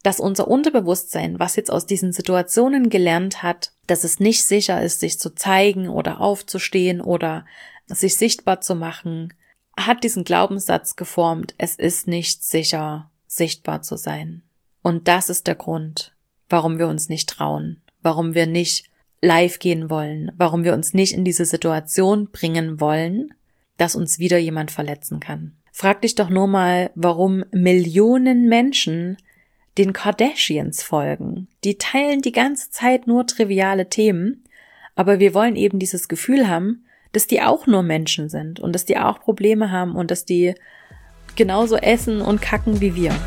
dass unser Unterbewusstsein, was jetzt aus diesen Situationen gelernt hat, dass es nicht sicher ist, sich zu zeigen oder aufzustehen oder sich sichtbar zu machen, hat diesen Glaubenssatz geformt, es ist nicht sicher, sichtbar zu sein. Und das ist der Grund, warum wir uns nicht trauen, warum wir nicht live gehen wollen, warum wir uns nicht in diese Situation bringen wollen, dass uns wieder jemand verletzen kann. Frag dich doch nur mal, warum Millionen Menschen den Kardashians folgen. Die teilen die ganze Zeit nur triviale Themen, aber wir wollen eben dieses Gefühl haben, dass die auch nur Menschen sind und dass die auch Probleme haben und dass die genauso essen und kacken wie wir.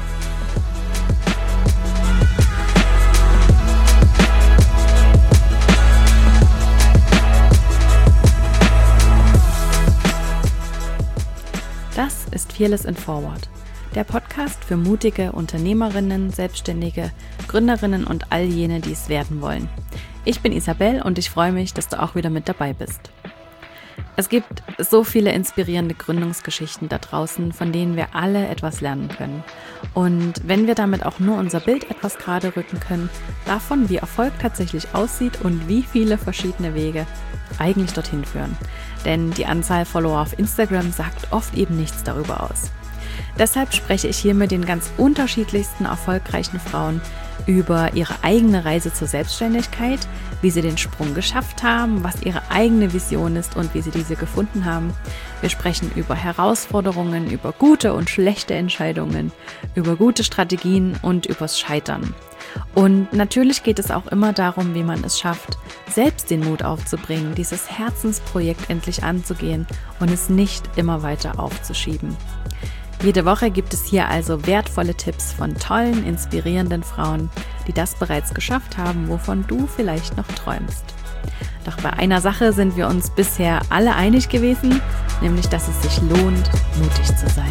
Das ist Fearless in Forward, der Podcast für mutige Unternehmerinnen, Selbstständige, Gründerinnen und all jene, die es werden wollen. Ich bin Isabel und ich freue mich, dass du auch wieder mit dabei bist. Es gibt so viele inspirierende Gründungsgeschichten da draußen, von denen wir alle etwas lernen können. Und wenn wir damit auch nur unser Bild etwas gerade rücken können, davon, wie Erfolg tatsächlich aussieht und wie viele verschiedene Wege eigentlich dorthin führen. Denn die Anzahl Follower auf Instagram sagt oft eben nichts darüber aus. Deshalb spreche ich hier mit den ganz unterschiedlichsten erfolgreichen Frauen über ihre eigene Reise zur Selbstständigkeit, wie sie den Sprung geschafft haben, was ihre eigene Vision ist und wie sie diese gefunden haben. Wir sprechen über Herausforderungen, über gute und schlechte Entscheidungen, über gute Strategien und übers Scheitern. Und natürlich geht es auch immer darum, wie man es schafft, selbst den Mut aufzubringen, dieses Herzensprojekt endlich anzugehen und es nicht immer weiter aufzuschieben. Jede Woche gibt es hier also wertvolle Tipps von tollen, inspirierenden Frauen, die das bereits geschafft haben, wovon du vielleicht noch träumst. Doch bei einer Sache sind wir uns bisher alle einig gewesen, nämlich dass es sich lohnt, mutig zu sein.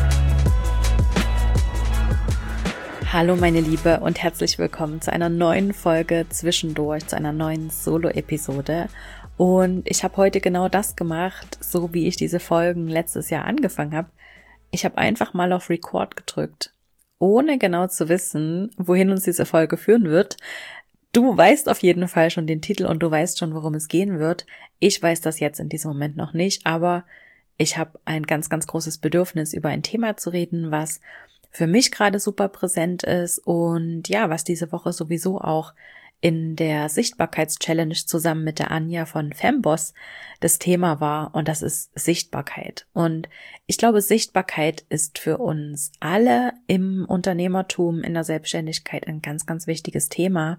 Hallo meine Liebe und herzlich willkommen zu einer neuen Folge zwischendurch, zu einer neuen Solo-Episode. Und ich habe heute genau das gemacht, so wie ich diese Folgen letztes Jahr angefangen habe. Ich habe einfach mal auf Record gedrückt, ohne genau zu wissen, wohin uns diese Folge führen wird. Du weißt auf jeden Fall schon den Titel und du weißt schon, worum es gehen wird. Ich weiß das jetzt in diesem Moment noch nicht, aber ich habe ein ganz, ganz großes Bedürfnis, über ein Thema zu reden, was für mich gerade super präsent ist und ja, was diese Woche sowieso auch in der Sichtbarkeitschallenge zusammen mit der Anja von Femboss das Thema war, und das ist Sichtbarkeit. Und ich glaube, Sichtbarkeit ist für uns alle im Unternehmertum, in der Selbstständigkeit ein ganz, ganz wichtiges Thema,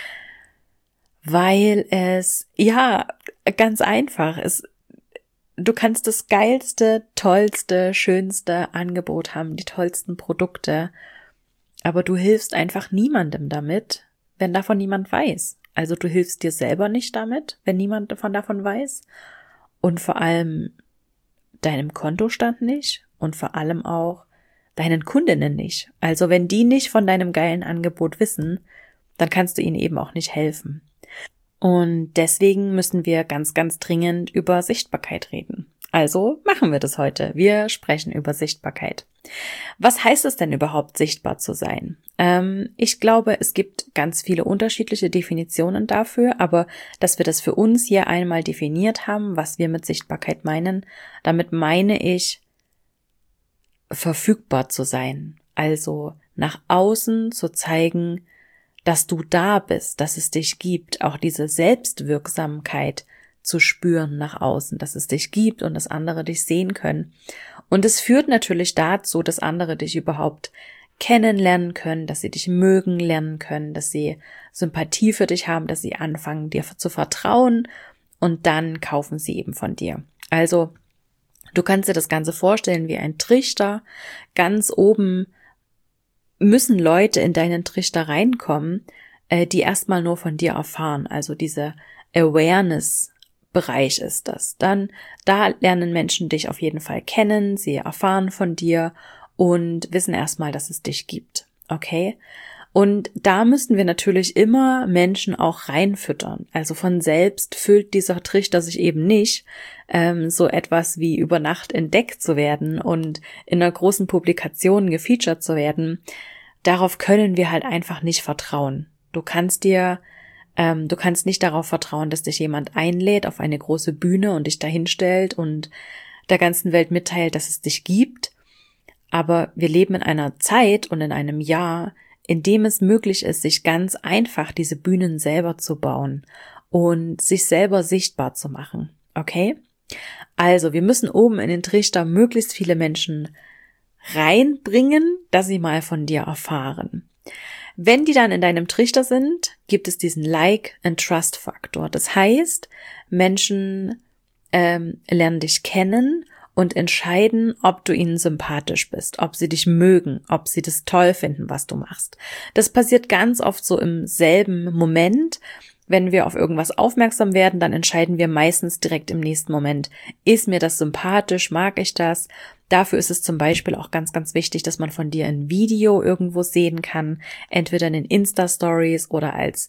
weil es, ja, ganz einfach ist. Du kannst das geilste, tollste, schönste Angebot haben, die tollsten Produkte, aber du hilfst einfach niemandem damit, wenn davon niemand weiß. Also du hilfst dir selber nicht damit, wenn niemand davon weiß, und vor allem deinem Kontostand nicht und vor allem auch deinen Kundinnen nicht. Also wenn die nicht von deinem geilen Angebot wissen, dann kannst du ihnen eben auch nicht helfen. Und deswegen müssen wir ganz, ganz dringend über Sichtbarkeit reden. Also machen wir das heute. Wir sprechen über Sichtbarkeit. Was heißt es denn überhaupt, sichtbar zu sein? Ich glaube, es gibt ganz viele unterschiedliche Definitionen dafür, aber dass wir das für uns hier einmal definiert haben, was wir mit Sichtbarkeit meinen, damit meine ich, verfügbar zu sein. Also nach außen zu zeigen, dass du da bist, dass es dich gibt, auch diese Selbstwirksamkeit zu spüren nach außen, dass es dich gibt und dass andere dich sehen können. Und es führt natürlich dazu, dass andere dich überhaupt kennenlernen können, dass sie dich mögen lernen können, dass sie Sympathie für dich haben, dass sie anfangen, dir zu vertrauen, und dann kaufen sie eben von dir. Also du kannst dir das Ganze vorstellen wie ein Trichter. Ganz oben müssen Leute in deinen Trichter reinkommen, die erstmal nur von dir erfahren. Also diese Awareness-Bereich ist das. Dann, da lernen Menschen dich auf jeden Fall kennen, sie erfahren von dir und wissen erstmal, dass es dich gibt. Okay? Und da müssen wir natürlich immer Menschen auch reinfüttern. Also von selbst füllt dieser Trichter sich eben nicht, so etwas wie über Nacht entdeckt zu werden und in einer großen Publikation gefeatured zu werden. darauf können wir halt einfach nicht vertrauen. Du kannst nicht darauf vertrauen, dass dich jemand einlädt auf eine große Bühne und dich dahinstellt und der ganzen Welt mitteilt, dass es dich gibt. Aber wir leben in einer Zeit und in einem Jahr, in dem es möglich ist, sich ganz einfach diese Bühnen selber zu bauen und sich selber sichtbar zu machen. Okay? Also, wir müssen oben in den Trichter möglichst viele Menschen reinbringen, dass sie mal von dir erfahren. Wenn die dann in deinem Trichter sind, gibt es diesen Like-and-Trust-Faktor. Das heißt, Menschen lernen dich kennen und entscheiden, ob du ihnen sympathisch bist, ob sie dich mögen, ob sie das toll finden, was du machst. Das passiert ganz oft so im selben Moment. Wenn wir auf irgendwas aufmerksam werden, dann entscheiden wir meistens direkt im nächsten Moment, ist mir das sympathisch, mag ich das? Dafür ist es zum Beispiel auch ganz, ganz wichtig, dass man von dir ein Video irgendwo sehen kann, entweder in den Insta-Stories oder als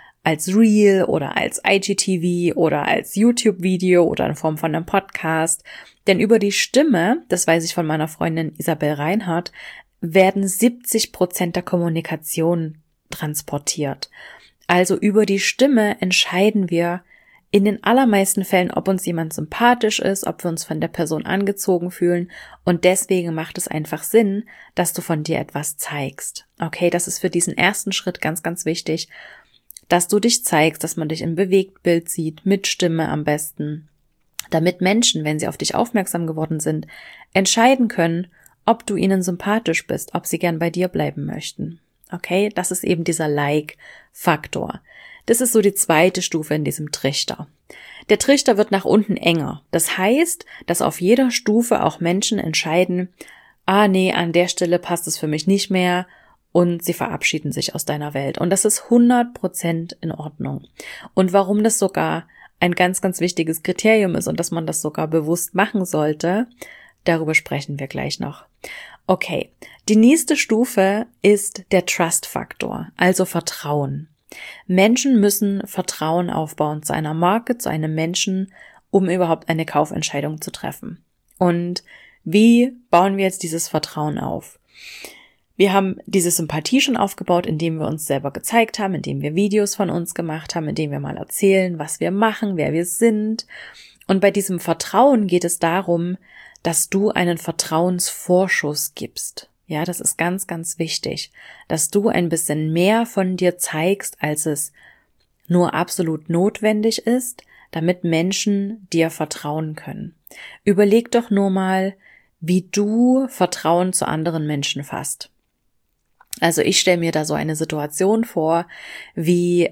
Reel oder als IGTV oder als YouTube-Video oder in Form von einem Podcast. Denn über die Stimme, das weiß ich von meiner Freundin Isabel Reinhardt, werden 70% der Kommunikation transportiert. Also über die Stimme entscheiden wir in den allermeisten Fällen, ob uns jemand sympathisch ist, ob wir uns von der Person angezogen fühlen, und deswegen macht es einfach Sinn, dass du von dir etwas zeigst. Okay, das ist für diesen ersten Schritt ganz, ganz wichtig, dass du dich zeigst, dass man dich im Bewegtbild sieht, mit Stimme am besten, damit Menschen, wenn sie auf dich aufmerksam geworden sind, entscheiden können, ob du ihnen sympathisch bist, ob sie gern bei dir bleiben möchten. Okay, das ist eben dieser Like-Faktor. Das ist so die zweite Stufe in diesem Trichter. Der Trichter wird nach unten enger. Das heißt, dass auf jeder Stufe auch Menschen entscheiden, nee, an der Stelle passt es für mich nicht mehr, und sie verabschieden sich aus deiner Welt. Und das ist 100% in Ordnung. Und warum das sogar ein ganz, ganz wichtiges Kriterium ist und dass man das sogar bewusst machen sollte, darüber sprechen wir gleich noch. Okay, die nächste Stufe ist der Trust-Faktor, also Vertrauen. Menschen müssen Vertrauen aufbauen zu einer Marke, zu einem Menschen, um überhaupt eine Kaufentscheidung zu treffen. Und wie bauen wir jetzt dieses Vertrauen auf? Wir haben diese Sympathie schon aufgebaut, indem wir uns selber gezeigt haben, indem wir Videos von uns gemacht haben, indem wir mal erzählen, was wir machen, wer wir sind. Und bei diesem Vertrauen geht es darum, dass du einen Vertrauensvorschuss gibst. Ja, das ist ganz, ganz wichtig, dass du ein bisschen mehr von dir zeigst, als es nur absolut notwendig ist, damit Menschen dir vertrauen können. Überleg doch nur mal, wie du Vertrauen zu anderen Menschen fasst. Also ich stelle mir da so eine Situation vor, wie,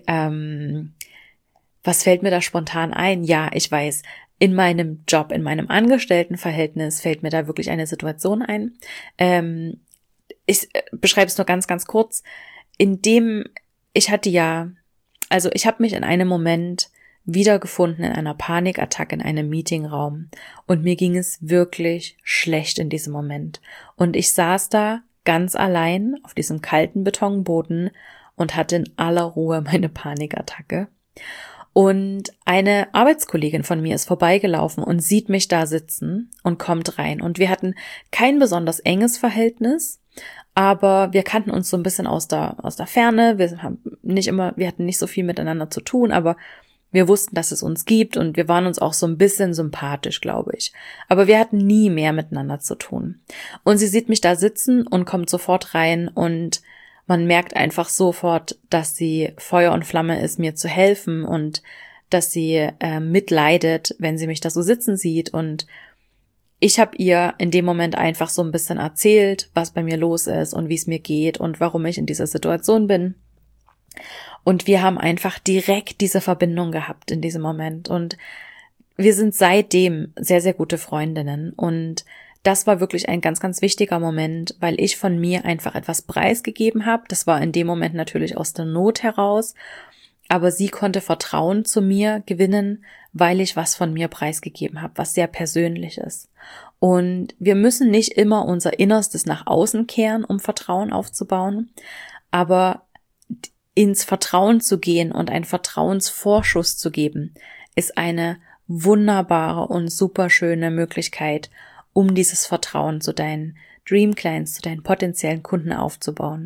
was fällt mir da spontan ein? Ja, ich weiß, in meinem Job, in meinem Angestelltenverhältnis fällt mir da wirklich eine Situation ein. Ich beschreibe es nur ganz, ganz kurz. Ich habe mich in einem Moment wiedergefunden in einer Panikattacke in einem Meetingraum und mir ging es wirklich schlecht in diesem Moment. Und ich saß da ganz allein auf diesem kalten Betonboden und hatte in aller Ruhe meine Panikattacke. Und eine Arbeitskollegin von mir ist vorbeigelaufen und sieht mich da sitzen und kommt rein. Und wir hatten kein besonders enges Verhältnis, aber wir kannten uns so ein bisschen aus der Ferne. Wir hatten nicht so viel miteinander zu tun, aber wir wussten, dass es uns gibt und wir waren uns auch so ein bisschen sympathisch, glaube ich. Aber wir hatten nie mehr miteinander zu tun. Und sie sieht mich da sitzen und kommt sofort rein und man merkt einfach sofort, dass sie Feuer und Flamme ist, mir zu helfen und dass sie mitleidet, wenn sie mich da so sitzen sieht. Und ich habe ihr in dem Moment einfach so ein bisschen erzählt, was bei mir los ist und wie es mir geht und warum ich in dieser Situation bin. Und wir haben einfach direkt diese Verbindung gehabt in diesem Moment. Und wir sind seitdem sehr, sehr gute Freundinnen. Und das war wirklich ein ganz, ganz wichtiger Moment, weil ich von mir einfach etwas preisgegeben habe. Das war in dem Moment natürlich aus der Not heraus. Aber sie konnte Vertrauen zu mir gewinnen, weil ich was von mir preisgegeben habe, was sehr persönlich ist. Und wir müssen nicht immer unser Innerstes nach außen kehren, um Vertrauen aufzubauen. Aber ins Vertrauen zu gehen und einen Vertrauensvorschuss zu geben, ist eine wunderbare und super schöne Möglichkeit, um dieses Vertrauen zu deinen Dream Clients, zu deinen potenziellen Kunden aufzubauen.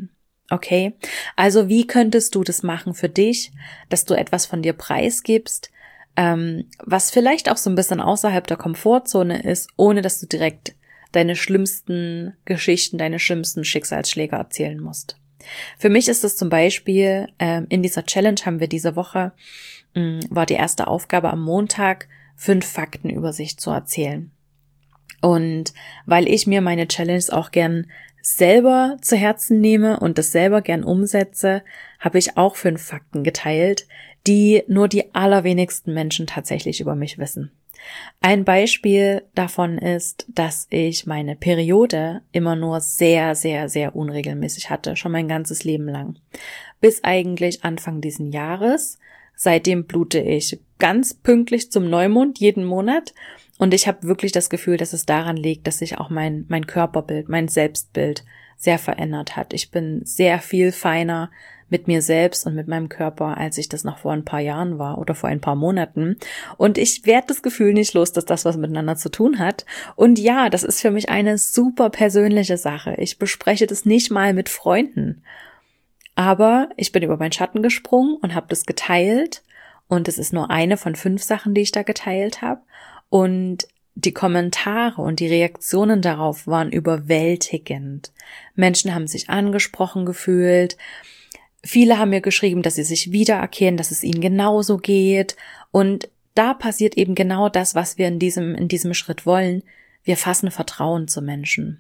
Okay? Also wie könntest du das machen für dich, dass du etwas von dir preisgibst, was vielleicht auch so ein bisschen außerhalb der Komfortzone ist, ohne dass du direkt deine schlimmsten Geschichten, deine schlimmsten Schicksalsschläge erzählen musst. Für mich ist es zum Beispiel, in dieser Challenge haben wir diese Woche, war die erste Aufgabe am Montag, 5 Fakten über sich zu erzählen. Und weil ich mir meine Challenge auch gern selber zu Herzen nehme und das selber gern umsetze, habe ich auch 5 Fakten geteilt, die nur die allerwenigsten Menschen tatsächlich über mich wissen. Ein Beispiel davon ist, dass ich meine Periode immer nur sehr, sehr, sehr unregelmäßig hatte, schon mein ganzes Leben lang. Bis eigentlich Anfang diesen Jahres. Seitdem blute ich ganz pünktlich zum Neumond jeden Monat und ich habe wirklich das Gefühl, dass es daran liegt, dass sich auch mein Körperbild, mein Selbstbild sehr verändert hat. Ich bin sehr viel feiner mit mir selbst und mit meinem Körper, als ich das noch vor ein paar Jahren war oder vor ein paar Monaten. Und ich werde das Gefühl nicht los, dass das was miteinander zu tun hat. Und ja, das ist für mich eine super persönliche Sache. Ich bespreche das nicht mal mit Freunden. Aber ich bin über meinen Schatten gesprungen und habe das geteilt. Und es ist nur eine von 5 Sachen, die ich da geteilt habe. Und die Kommentare und die Reaktionen darauf waren überwältigend. Menschen haben sich angesprochen gefühlt. Viele haben mir geschrieben, dass sie sich wiedererkennen, dass es ihnen genauso geht. Und da passiert eben genau das, was wir in diesem Schritt wollen. Wir fassen Vertrauen zu Menschen.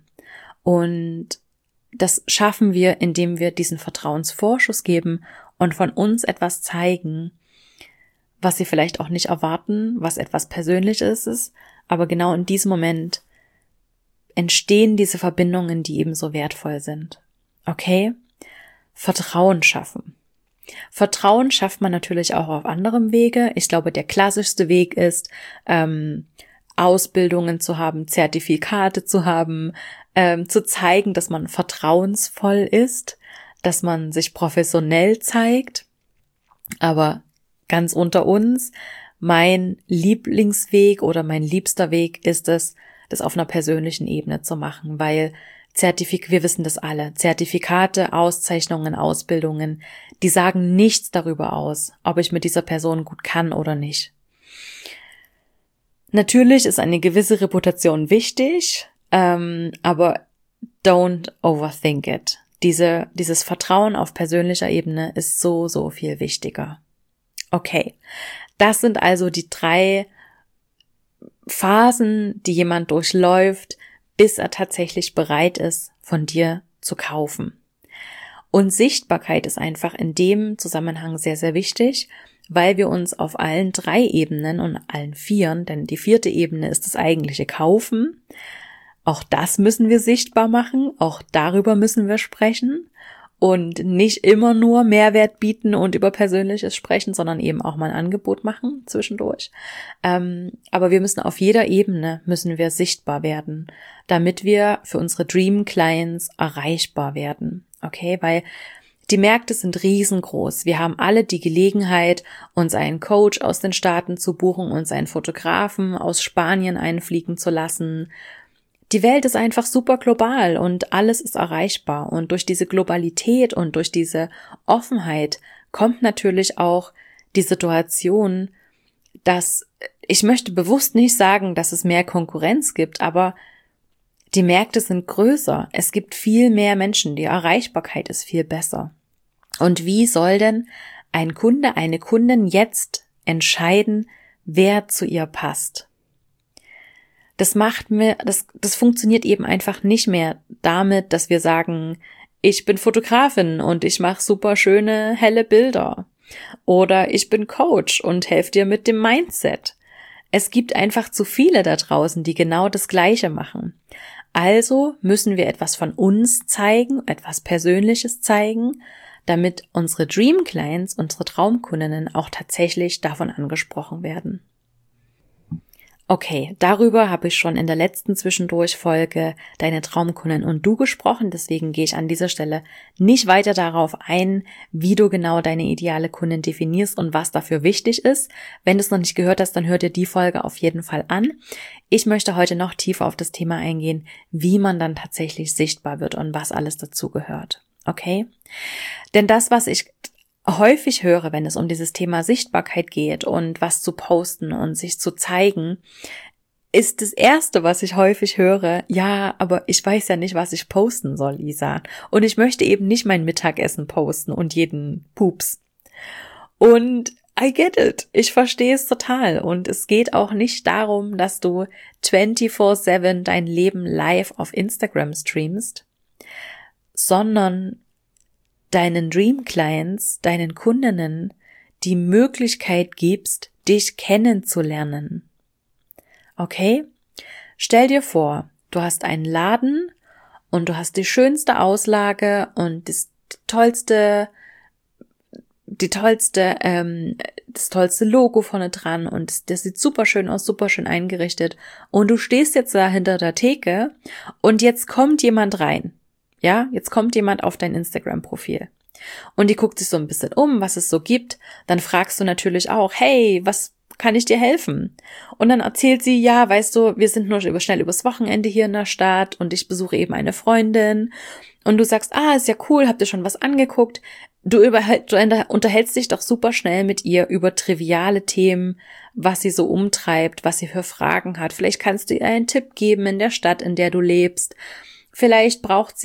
Und das schaffen wir, indem wir diesen Vertrauensvorschuss geben und von uns etwas zeigen, was sie vielleicht auch nicht erwarten, was etwas Persönliches ist. Aber genau in diesem Moment entstehen diese Verbindungen, die eben so wertvoll sind. Okay? Vertrauen schaffen. Vertrauen schafft man natürlich auch auf anderem Wege. Ich glaube, der klassischste Weg ist, Ausbildungen zu haben, Zertifikate zu haben, zu zeigen, dass man vertrauensvoll ist, dass man sich professionell zeigt. Aber ganz unter uns, mein Lieblingsweg oder mein liebster Weg ist es, das auf einer persönlichen Ebene zu machen, weil wir wissen das alle, Zertifikate, Auszeichnungen, Ausbildungen, die sagen nichts darüber aus, ob ich mit dieser Person gut kann oder nicht. Natürlich ist eine gewisse Reputation wichtig, aber don't overthink it. Dieses Vertrauen auf persönlicher Ebene ist so, so viel wichtiger. Okay, das sind also die 3 Phasen, die jemand durchläuft, bis er tatsächlich bereit ist, von dir zu kaufen. Und Sichtbarkeit ist einfach in dem Zusammenhang sehr, sehr wichtig, weil wir uns auf allen 3 Ebenen und allen 4, denn die 4. Ebene ist das eigentliche Kaufen. Auch das müssen wir sichtbar machen, auch darüber müssen wir sprechen und nicht immer nur Mehrwert bieten und über Persönliches sprechen, sondern eben auch mal ein Angebot machen zwischendurch. Aber wir müssen auf jeder Ebene sichtbar werden, damit wir für unsere Dream Clients erreichbar werden. Okay, weil die Märkte sind riesengroß. Wir haben alle die Gelegenheit, uns einen Coach aus den Staaten zu buchen, uns einen Fotografen aus Spanien einfliegen zu lassen. Die Welt ist einfach super global und alles ist erreichbar. Und durch diese Globalität und durch diese Offenheit kommt natürlich auch die Situation, dass, ich möchte bewusst nicht sagen, dass es mehr Konkurrenz gibt, aber die Märkte sind größer. Es gibt viel mehr Menschen. Die Erreichbarkeit ist viel besser. Und wie soll denn ein Kunde, eine Kundin jetzt entscheiden, wer zu ihr passt? Das funktioniert eben einfach nicht mehr damit, dass wir sagen, ich bin Fotografin und ich mache super schöne, helle Bilder. Oder ich bin Coach und helfe dir mit dem Mindset. Es gibt einfach zu viele da draußen, die genau das Gleiche machen. Also müssen wir etwas von uns zeigen, etwas Persönliches zeigen, damit unsere Dream Clients, unsere Traumkundinnen auch tatsächlich davon angesprochen werden. Okay, darüber habe ich schon in der letzten Zwischendurch-Folge Deine Traumkundin und du gesprochen, deswegen gehe ich an dieser Stelle nicht weiter darauf ein, wie du genau deine ideale Kundin definierst und was dafür wichtig ist. Wenn du es noch nicht gehört hast, dann hör dir die Folge auf jeden Fall an. Ich möchte heute noch tiefer auf das Thema eingehen, wie man dann tatsächlich sichtbar wird und was alles dazu gehört. okay? Denn das, was ich häufig höre, wenn es um dieses Thema Sichtbarkeit geht und was zu posten und sich zu zeigen, ist das Erste, was ich häufig höre, ja, aber ich weiß ja nicht, was ich posten soll, Isa. Und ich möchte eben nicht mein Mittagessen posten und jeden Pups. Und I get it. Ich verstehe es total. Und es geht auch nicht darum, dass du 24/7 dein Leben live auf Instagram streamst, sondern deinen Dream Clients, deinen Kundinnen die Möglichkeit gibst, dich kennenzulernen. Okay? Stell dir vor, du hast einen Laden und du hast die schönste Auslage und das tollste Logo vorne dran und das sieht super schön aus, super schön eingerichtet und du stehst jetzt da hinter der Theke und jetzt kommt jemand rein. Ja, jetzt kommt jemand auf dein Instagram-Profil und die guckt sich so ein bisschen um, was es so gibt. Dann fragst du natürlich auch, hey, was kann ich dir helfen? Und dann erzählt sie, ja, weißt du, wir sind nur schnell übers Wochenende hier in der Stadt und ich besuche eben eine Freundin. Und du sagst, ist ja cool, habt ihr schon was angeguckt? Du unterhältst dich doch super schnell mit ihr über triviale Themen, was sie so umtreibt, was sie für Fragen hat. Vielleicht kannst du ihr einen Tipp geben in der Stadt, in der du lebst. Vielleicht ist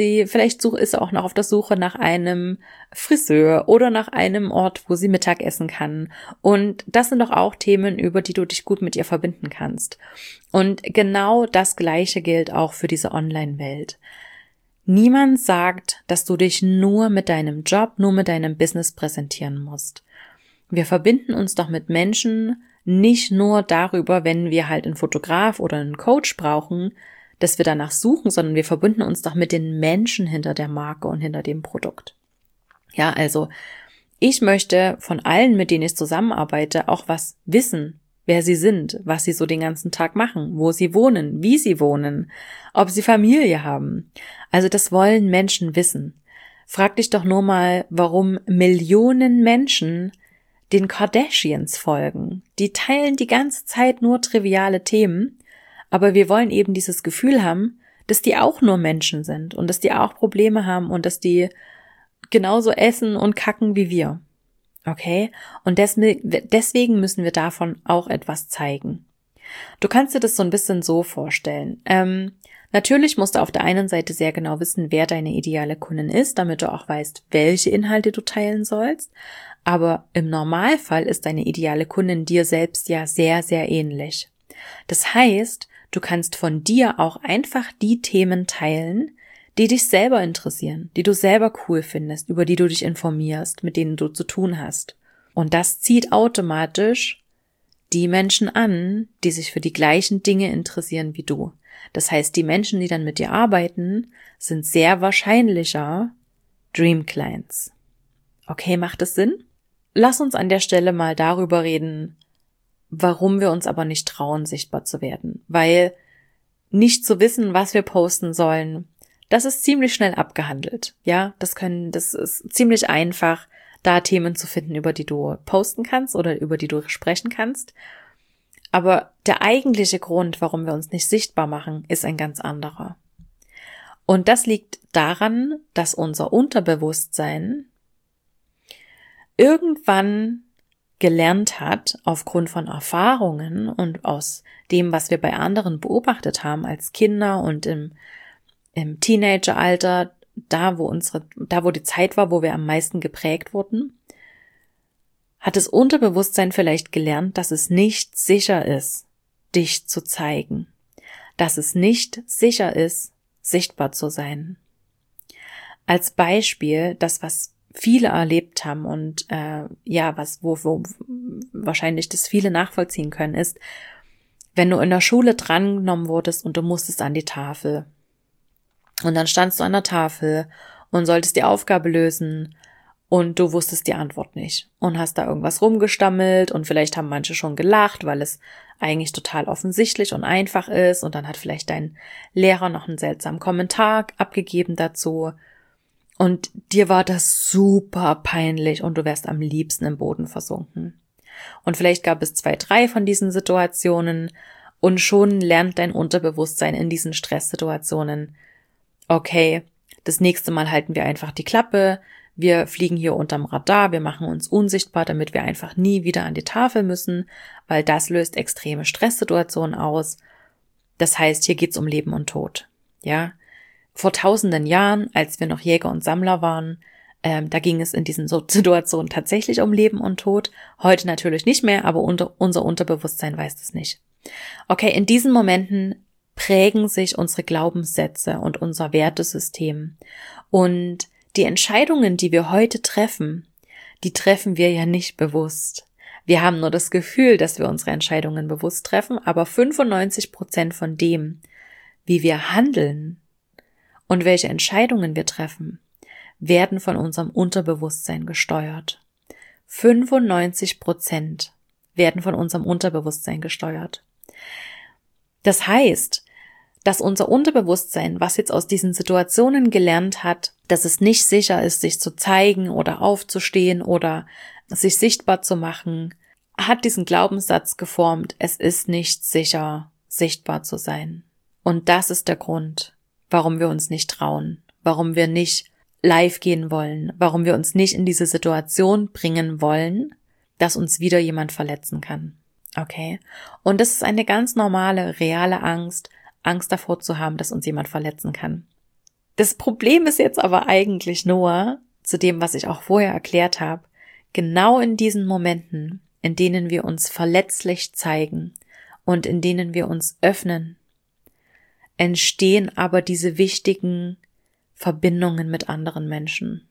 sie auch noch auf der Suche nach einem Friseur oder nach einem Ort, wo sie Mittag essen kann. Und das sind doch auch Themen, über die du dich gut mit ihr verbinden kannst. Und genau das Gleiche gilt auch für diese Online-Welt. Niemand sagt, dass du dich nur mit deinem Job, nur mit deinem Business präsentieren musst. Wir verbinden uns doch mit Menschen nicht nur darüber, wenn wir halt einen Fotograf oder einen Coach brauchen, dass wir danach suchen, sondern wir verbinden uns doch mit den Menschen hinter der Marke und hinter dem Produkt. Ja, also ich möchte von allen, mit denen ich zusammenarbeite, auch was wissen, wer sie sind, was sie so den ganzen Tag machen, wo sie wohnen, wie sie wohnen, ob sie Familie haben. Also das wollen Menschen wissen. Frag dich doch nur mal, warum Millionen Menschen den Kardashians folgen. Die teilen die ganze Zeit nur triviale Themen, aber wir wollen eben dieses Gefühl haben, dass die auch nur Menschen sind und dass die auch Probleme haben und dass die genauso essen und kacken wie wir. Okay? Und deswegen müssen wir davon auch etwas zeigen. Du kannst dir das so ein bisschen so vorstellen. Natürlich musst du auf der einen Seite sehr genau wissen, wer deine ideale Kundin ist, damit du auch weißt, welche Inhalte du teilen sollst. Aber im Normalfall ist deine ideale Kundin dir selbst ja sehr, sehr ähnlich. Das heißt, du kannst von dir auch einfach die Themen teilen, die dich selber interessieren, die du selber cool findest, über die du dich informierst, mit denen du zu tun hast. Und das zieht automatisch die Menschen an, die sich für die gleichen Dinge interessieren wie du. Das heißt, die Menschen, die dann mit dir arbeiten, sind sehr wahrscheinlicher Dream Clients. Okay, macht es Sinn? Lass uns an der Stelle mal darüber reden, warum wir uns aber nicht trauen, sichtbar zu werden. Weil nicht zu wissen, was wir posten sollen, das ist ziemlich schnell abgehandelt. Ja, das ist ziemlich einfach, da Themen zu finden, über die du posten kannst oder über die du sprechen kannst. Aber der eigentliche Grund, warum wir uns nicht sichtbar machen, ist ein ganz anderer. Und das liegt daran, dass unser Unterbewusstsein irgendwann gelernt hat, aufgrund von Erfahrungen und aus dem, was wir bei anderen beobachtet haben als Kinder und im Teenageralter, da wo die Zeit war, wo wir am meisten geprägt wurden, hat das Unterbewusstsein vielleicht gelernt, dass es nicht sicher ist, dich zu zeigen, dass es nicht sicher ist, sichtbar zu sein. Als Beispiel, das, was viele erlebt haben und wo wahrscheinlich das viele nachvollziehen können, ist, wenn du in der Schule drangenommen wurdest und du musstest an die Tafel. Und dann standst du an der Tafel und solltest die Aufgabe lösen und du wusstest die Antwort nicht und hast da irgendwas rumgestammelt und vielleicht haben manche schon gelacht, weil es eigentlich total offensichtlich und einfach ist und dann hat vielleicht dein Lehrer noch einen seltsamen Kommentar abgegeben dazu und dir war das super peinlich und du wärst am liebsten im Boden versunken. Und vielleicht gab es 2, 3 von diesen Situationen und schon lernt dein Unterbewusstsein in diesen Stresssituationen, okay, das nächste Mal halten wir einfach die Klappe, wir fliegen hier unterm Radar, wir machen uns unsichtbar, damit wir einfach nie wieder an die Tafel müssen, weil das löst extreme Stresssituationen aus. Das heißt, hier geht's um Leben und Tod. Ja, vor tausenden Jahren, als wir noch Jäger und Sammler waren, da ging es in diesen Situationen tatsächlich um Leben und Tod. Heute natürlich nicht mehr, aber unser Unterbewusstsein weiß das nicht. Okay, in diesen Momenten prägen sich unsere Glaubenssätze und unser Wertesystem. Und die Entscheidungen, die wir heute treffen, die treffen wir ja nicht bewusst. Wir haben nur das Gefühl, dass wir unsere Entscheidungen bewusst treffen, aber 95% von dem, wie wir handeln und welche Entscheidungen wir treffen, werden von unserem Unterbewusstsein gesteuert. 95% werden von unserem Unterbewusstsein gesteuert. Das heißt, dass unser Unterbewusstsein, was jetzt aus diesen Situationen gelernt hat, dass es nicht sicher ist, sich zu zeigen oder aufzustehen oder sich sichtbar zu machen, hat diesen Glaubenssatz geformt, es ist nicht sicher, sichtbar zu sein. Und das ist der Grund, warum wir uns nicht trauen, warum wir nicht live gehen wollen, warum wir uns nicht in diese Situation bringen wollen, dass uns wieder jemand verletzen kann. Okay? Und das ist eine ganz normale, reale Angst davor zu haben, dass uns jemand verletzen kann. Das Problem ist jetzt aber eigentlich nur, zu dem, was ich auch vorher erklärt habe, genau in diesen Momenten, in denen wir uns verletzlich zeigen und in denen wir uns öffnen, entstehen aber diese wichtigen Verbindungen mit anderen Menschen.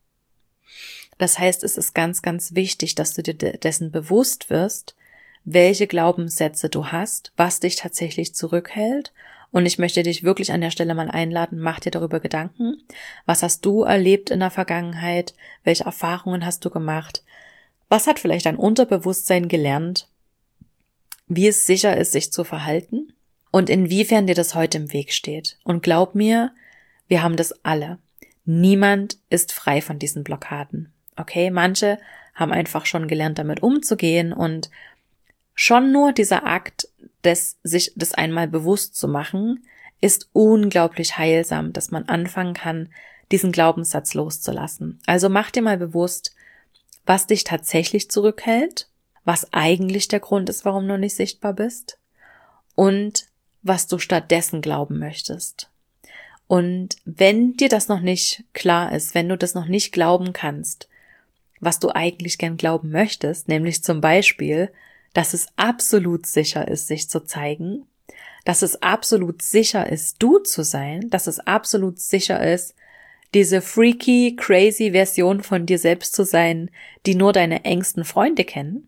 Das heißt, es ist ganz, ganz wichtig, dass du dir dessen bewusst wirst, welche Glaubenssätze du hast, was dich tatsächlich zurückhält. Und ich möchte dich wirklich an der Stelle mal einladen, mach dir darüber Gedanken. Was hast du erlebt in der Vergangenheit? Welche Erfahrungen hast du gemacht? Was hat vielleicht dein Unterbewusstsein gelernt? Wie es sicher ist, sich zu verhalten? Und inwiefern dir das heute im Weg steht? Und glaub mir, wir haben das alle. Niemand ist frei von diesen Blockaden. Okay, manche haben einfach schon gelernt, damit umzugehen und schon nur dieser Akt, sich das einmal bewusst zu machen, ist unglaublich heilsam, dass man anfangen kann, diesen Glaubenssatz loszulassen. Also mach dir mal bewusst, was dich tatsächlich zurückhält, was eigentlich der Grund ist, warum du nicht sichtbar bist und was du stattdessen glauben möchtest. Und wenn dir das noch nicht klar ist, wenn du das noch nicht glauben kannst, was du eigentlich gern glauben möchtest, nämlich zum Beispiel, dass es absolut sicher ist, sich zu zeigen, dass es absolut sicher ist, du zu sein, dass es absolut sicher ist, diese freaky, crazy Version von dir selbst zu sein, die nur deine engsten Freunde kennen,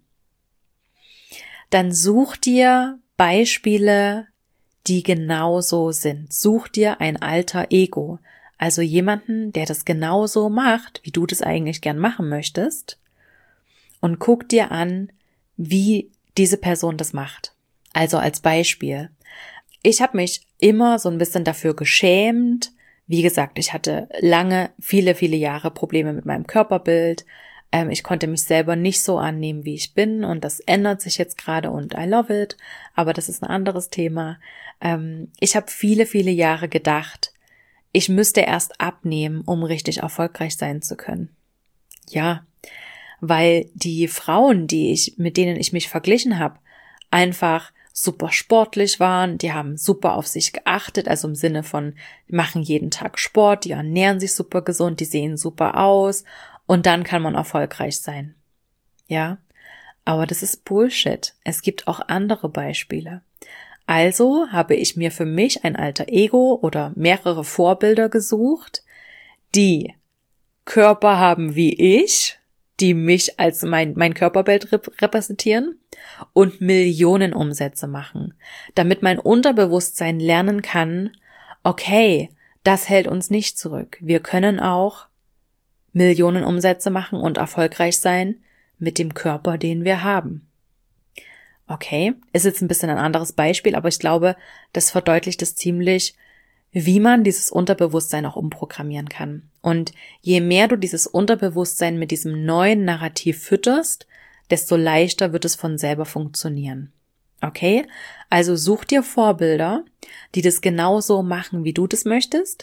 dann such dir Beispiele, die genauso sind. Such dir ein alter Ego, also jemanden, der das genauso macht, wie du das eigentlich gern machen möchtest, und guck dir an, wie diese Person das macht. Also als Beispiel. Ich habe mich immer so ein bisschen dafür geschämt. Wie gesagt, ich hatte viele Jahre Probleme mit meinem Körperbild. Ich konnte mich selber nicht so annehmen, wie ich bin, und das ändert sich jetzt gerade und I love it, aber das ist ein anderes Thema. Ich habe viele Jahre gedacht, ich müsste erst abnehmen, um richtig erfolgreich sein zu können. Ja, weil die Frauen, mit denen ich mich verglichen habe, einfach super sportlich waren, die haben super auf sich geachtet, also im Sinne von, die machen jeden Tag Sport, die ernähren sich super gesund, die sehen super aus und dann kann man erfolgreich sein. Ja, aber das ist Bullshit. Es gibt auch andere Beispiele. Also habe ich mir für mich ein alter Ego oder mehrere Vorbilder gesucht, die Körper haben wie ich, die mich als mein Körperbild repräsentieren und Millionen Umsätze machen, damit mein Unterbewusstsein lernen kann, okay, das hält uns nicht zurück. Wir können auch Millionen Umsätze machen und erfolgreich sein mit dem Körper, den wir haben. Okay, ist jetzt ein bisschen ein anderes Beispiel, aber ich glaube, das verdeutlicht es ziemlich, wie man dieses Unterbewusstsein auch umprogrammieren kann. Und je mehr du dieses Unterbewusstsein mit diesem neuen Narrativ fütterst, desto leichter wird es von selber funktionieren. Okay? Also such dir Vorbilder, die das genauso machen, wie du das möchtest,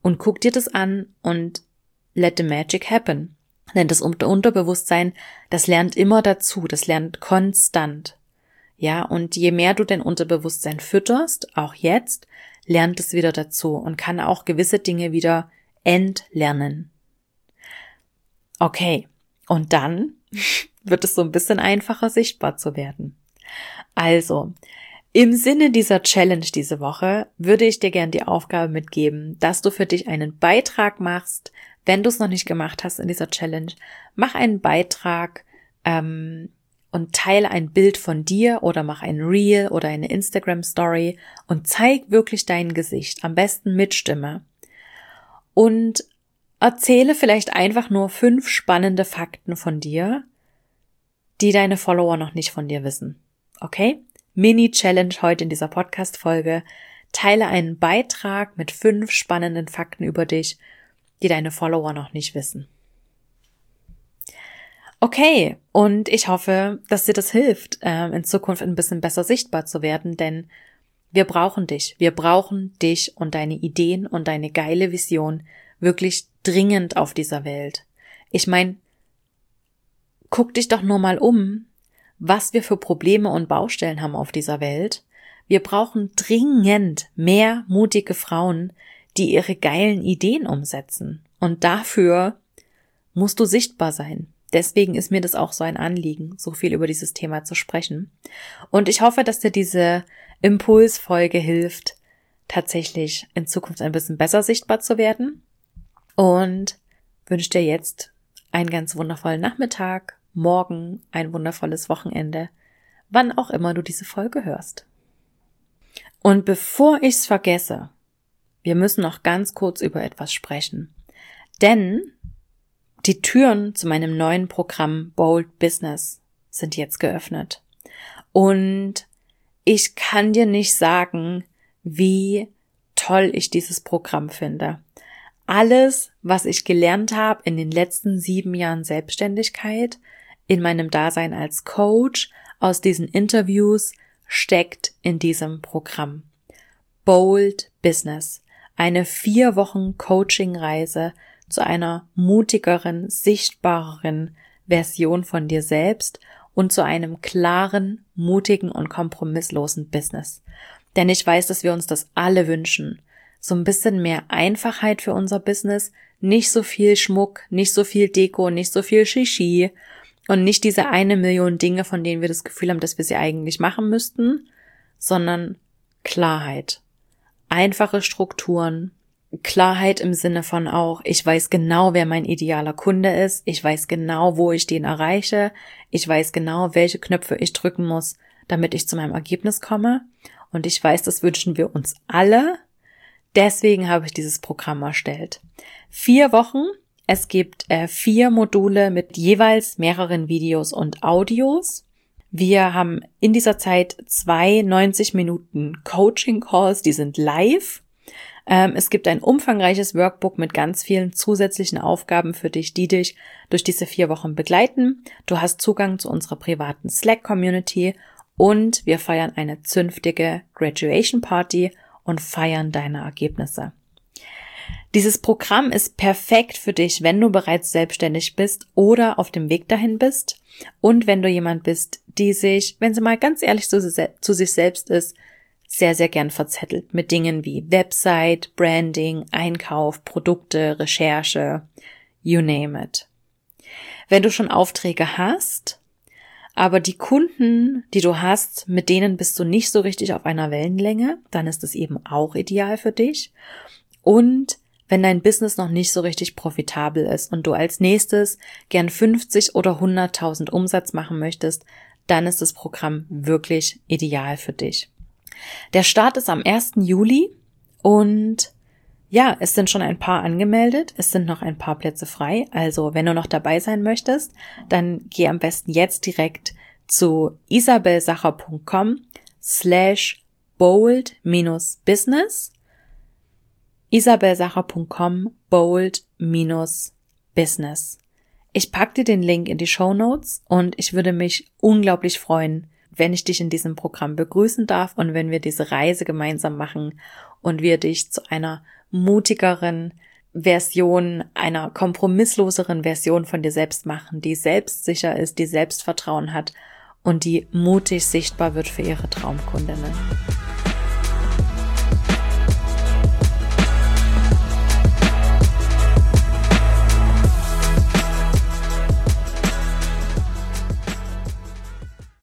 Und guck dir das an und let the magic happen. Denn das Unterbewusstsein, das lernt immer dazu, das lernt konstant. Ja, und je mehr du dein Unterbewusstsein fütterst, auch jetzt, lernt es wieder dazu und kann auch gewisse Dinge wieder entlernen. Okay, und dann wird es so ein bisschen einfacher, sichtbar zu werden. Also, im Sinne dieser Challenge diese Woche würde ich dir gerne die Aufgabe mitgeben, dass du für dich einen Beitrag machst. Wenn du es noch nicht gemacht hast in dieser Challenge, mach einen Beitrag und teile ein Bild von dir oder mach ein Reel oder eine Instagram-Story und zeig wirklich dein Gesicht, am besten mit Stimme. Und erzähle vielleicht einfach nur 5 spannende Fakten von dir, die deine Follower noch nicht von dir wissen. Okay? Mini-Challenge heute in dieser Podcast-Folge. Teile einen Beitrag mit 5 spannenden Fakten über dich, die deine Follower noch nicht wissen. Okay, und ich hoffe, dass dir das hilft, in Zukunft ein bisschen besser sichtbar zu werden, denn wir brauchen dich. Wir brauchen dich und deine Ideen und deine geile Vision wirklich dringend auf dieser Welt. Ich meine, guck dich doch nur mal um, was wir für Probleme und Baustellen haben auf dieser Welt. Wir brauchen dringend mehr mutige Frauen, die ihre geilen Ideen umsetzen. Und dafür musst du sichtbar sein. Deswegen ist mir das auch so ein Anliegen, so viel über dieses Thema zu sprechen. Und ich hoffe, dass dir diese Impulsfolge hilft, tatsächlich in Zukunft ein bisschen besser sichtbar zu werden. Und wünsche dir jetzt einen ganz wundervollen Nachmittag, morgen ein wundervolles Wochenende, wann auch immer du diese Folge hörst. Und bevor ich's vergesse, wir müssen noch ganz kurz über etwas sprechen. Denn die Türen zu meinem neuen Programm Bold Business sind jetzt geöffnet. Und ich kann dir nicht sagen, wie toll ich dieses Programm finde. Alles, was ich gelernt habe in den letzten 7 Jahren Selbstständigkeit, in meinem Dasein als Coach, aus diesen Interviews, steckt in diesem Programm. Bold Business. Eine 4 Wochen Coaching-Reise zu einer mutigeren, sichtbareren Version von dir selbst und zu einem klaren, mutigen und kompromisslosen Business. Denn ich weiß, dass wir uns das alle wünschen. So ein bisschen mehr Einfachheit für unser Business, nicht so viel Schmuck, nicht so viel Deko, nicht so viel Shishi und nicht diese 1 Million Dinge, von denen wir das Gefühl haben, dass wir sie eigentlich machen müssten, sondern Klarheit. Einfache Strukturen, Klarheit im Sinne von auch, ich weiß genau, wer mein idealer Kunde ist, ich weiß genau, wo ich den erreiche, ich weiß genau, welche Knöpfe ich drücken muss, damit ich zu meinem Ergebnis komme. Und ich weiß, das wünschen wir uns alle. Deswegen habe ich dieses Programm erstellt. 4 Wochen, es gibt 4 Module mit jeweils mehreren Videos und Audios. Wir haben in dieser Zeit 2 90 Minuten Coaching-Calls, die sind live. Es gibt ein umfangreiches Workbook mit ganz vielen zusätzlichen Aufgaben für dich, die dich durch diese 4 Wochen begleiten. Du hast Zugang zu unserer privaten Slack-Community und wir feiern eine zünftige Graduation-Party und feiern deine Ergebnisse. Dieses Programm ist perfekt für dich, wenn du bereits selbstständig bist oder auf dem Weg dahin bist und wenn du jemand bist, die sich, wenn sie mal ganz ehrlich zu sich selbst ist, sehr, sehr gern verzettelt mit Dingen wie Website, Branding, Einkauf, Produkte, Recherche, you name it. Wenn du schon Aufträge hast, aber die Kunden, die du hast, mit denen bist du nicht so richtig auf einer Wellenlänge, dann ist es eben auch ideal für dich. Und wenn dein Business noch nicht so richtig profitabel ist und du als nächstes gern 50 oder 100.000 Umsatz machen möchtest, dann ist das Programm wirklich ideal für dich. Der Start ist am 1. Juli und ja, es sind schon ein paar angemeldet, es sind noch ein paar Plätze frei, also wenn du noch dabei sein möchtest, dann geh am besten jetzt direkt zu isabelsacher.com/bold-business, isabelsacher.com/bold-business. Ich pack dir den Link in die Shownotes und ich würde mich unglaublich freuen, wenn ich dich in diesem Programm begrüßen darf und wenn wir diese Reise gemeinsam machen und wir dich zu einer mutigeren Version, einer kompromissloseren Version von dir selbst machen, die selbstsicher ist, die Selbstvertrauen hat und die mutig sichtbar wird für ihre Traumkundinnen.